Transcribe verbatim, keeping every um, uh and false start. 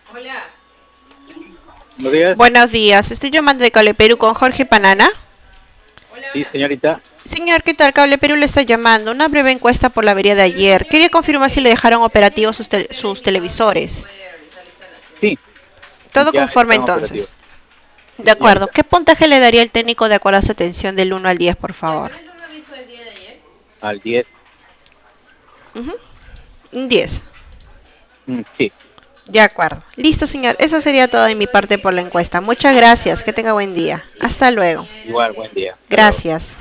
Buenos días. Buenos días, estoy llamando de Cable Perú con Jorge Panana. Sí, señorita. Señor, ¿qué tal? Cable Perú le está llamando. Una breve encuesta por la avería de ayer. Quería confirmar si le dejaron operativos sus, te- sus televisores. Sí, Todo ya conforme están operativos. entonces. Sí, De acuerdo. señorita. ¿Qué puntaje le daría el técnico de acuerdo a su atención del uno al diez, por favor? Al diez. Ujú. Un diez. Mm, sí, De acuerdo. Listo, señor. Eso sería todo de mi parte por la encuesta. Muchas gracias. Que tenga buen día. Hasta luego. igual, buen día. Hasta luego. Gracias.